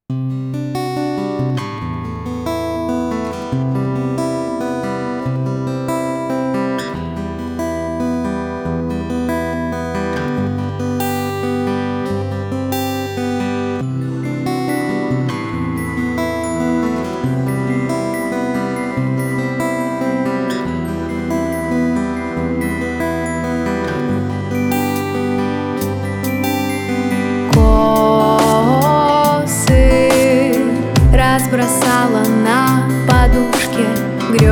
Разбросала на подушке грезы.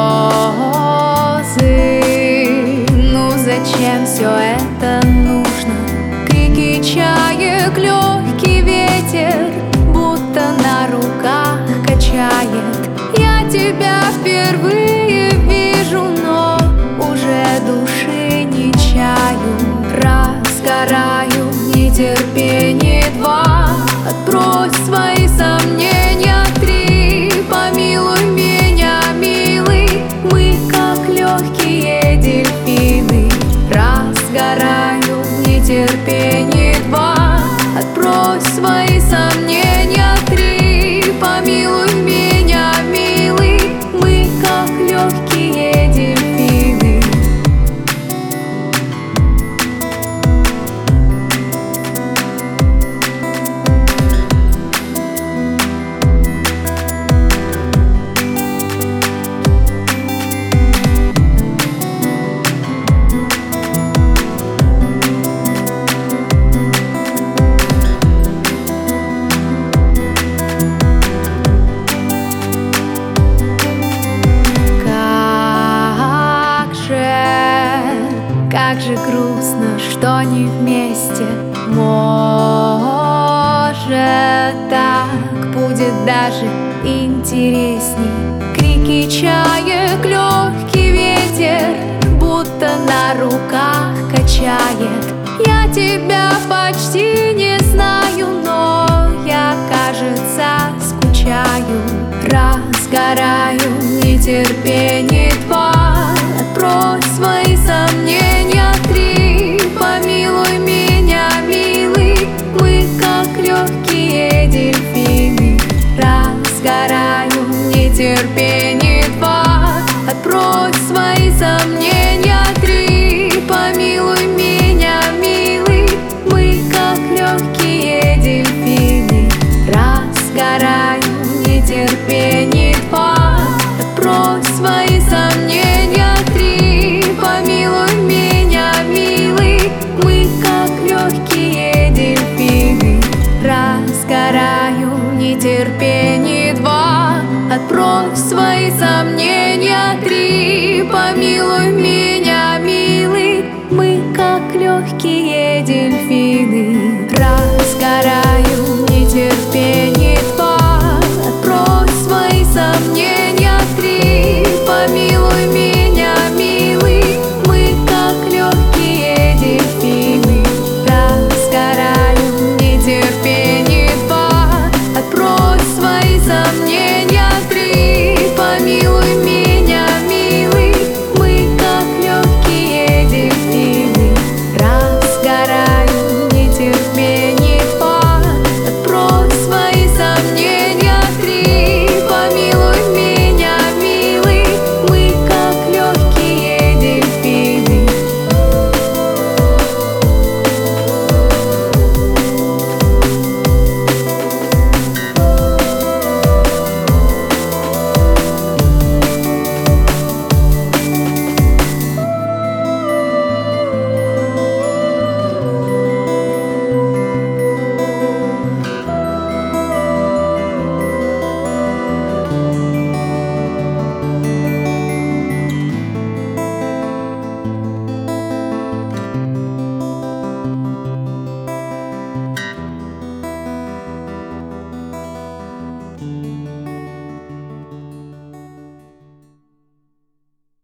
Ну зачем все это нужно? Крики чаек, легкий ветер будто на руках качает. Я тебя впервые вижу, но уже души не чаю. Разгораю нетерпение два. Отбрось свои сомнения три. Помилуй меня, милый, мы как легкие дельфины. Разгораю нетерпение два. Отбрось свои сомнения три. Помилуй меня, милый, мы как легкие дельфины. Как же грустно, что не вместе. Может, так будет даже интересней. Крики чаек, легкий ветер будто на руках качает. Я тебя почти не знаю, но я, кажется, скучаю. Разгораю нетерпение два. Отбрось свои сомнения три. Помилуй меня, милый, мы как легкие дельфины. Разгораю нетерпение два. Отбрось свои сомнения три. Помилуй меня, милый, мы как легкие дельфины. Разгораю нетерпение два. Отбрось свои сомнения три. Помилуй меня, милый, мы как легкие дельфины. Разгораю нетерпение два. Отбрось свои сомнения три. Помилуй